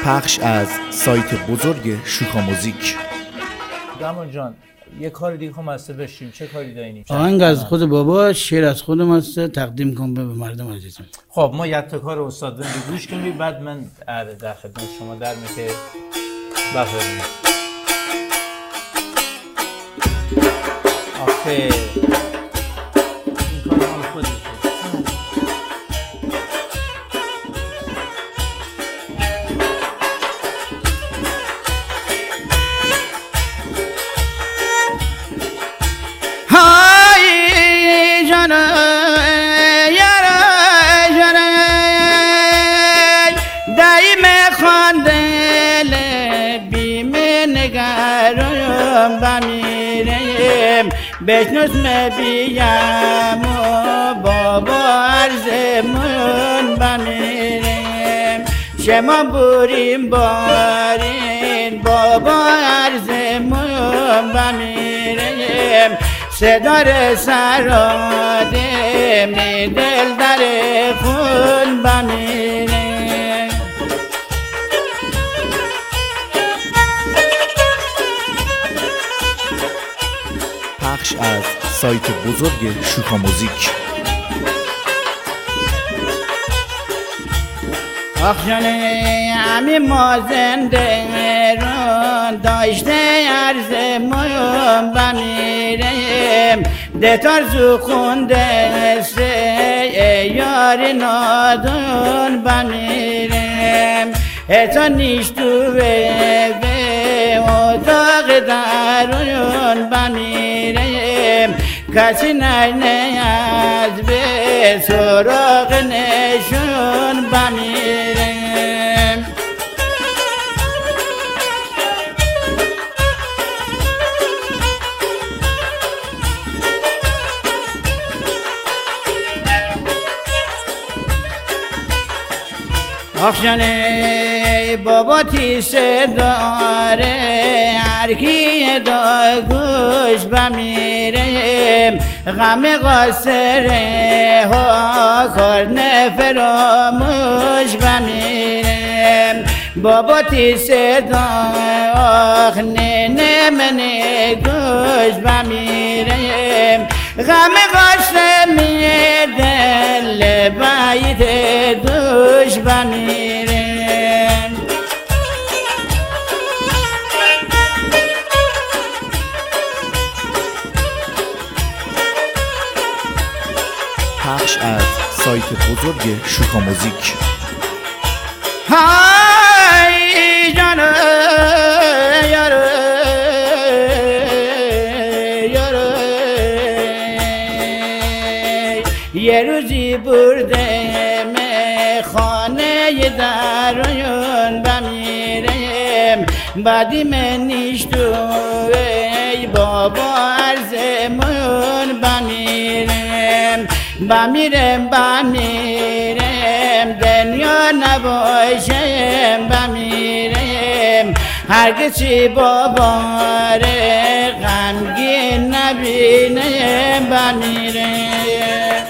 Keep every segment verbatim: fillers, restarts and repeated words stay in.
پخش از سایت بزرگ شوکا موزیک. دامون جان یه کار دیگه هم هسته بشیم. چه کاری داریم؟ آهنگ از خود بابا، شعر از خودم هسته، تقدیم کنم به مردم عزیزم. خب ما یک تا کار استاد بند گوش کنیم، بعد من در خدمت شما در میگه بفرمایید. آخه این کار مال خودشه. بشنوس مبیم و بابا عرضمون بمیریم، شما بوریم بارین بابا عرضمون بمیریم، صدار سراده می دل در خون بمیریم. پخش از سایت بزرگ شوکا موزیک. آخ جانه همی ما زنده رو داشته عرضمون بمیریم، دتار زو خونده سه یار نادون بمیریم، اتا نیشتو به اتاق درون بمیریم، کسی نینه از به سراغ نشون بمیریم. آخ جانه بابا تیسه داره هرکی دا گوش بمیریم، غم قاسره ها کار فراموش بمیریم، بابا تیسه داره آخ نینه منه گوش بمیریم، غم قاسره می دل باید دوش بمیریم. پخش از سایت بزرگ شوکا موزیک. های جانو یارو یارو یه روزی برده می خانه درون بمیریم، بعدی من نیشتو ای بابا عرضمون بمیریم، بمیریم بمیریم دنیا نباشیم بمیریم، هرگزی باباره غمگین نبینیم بمیریم.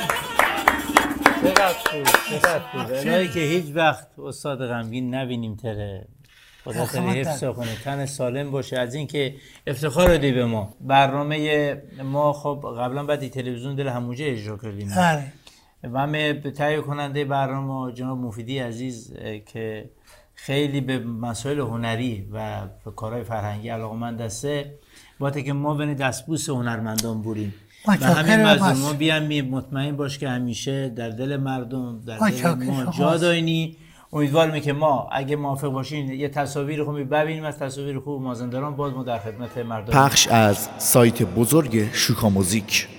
الهی که هیچ وقت استاد غمگین نبینیم تره، خدا تره حفظ کنه، تن سالم باشه. از اینکه افتخار دادی به ما. برنامه ما خب قبلا بعدی تلویزیون دل هموجه اجرا کردیم و همه تهیه کننده برنامه جناب مفیدی عزیز که خیلی به مسائل هنری و به کارهای فرهنگی علاقه‌مند هسته، باید که ما بین دستبوس هنرمندان بوریم و همین مزون ما بیام مطمئن باش که همیشه در دل مردم در دل ما جا داینی. امیدوارم که ما اگه موافق باشین یه تصاویر خوبی ببینیم از تصاویر خوب مازندران، باز ما در خدمت مردم. پخش از سایت بزرگ شوکا موزیک.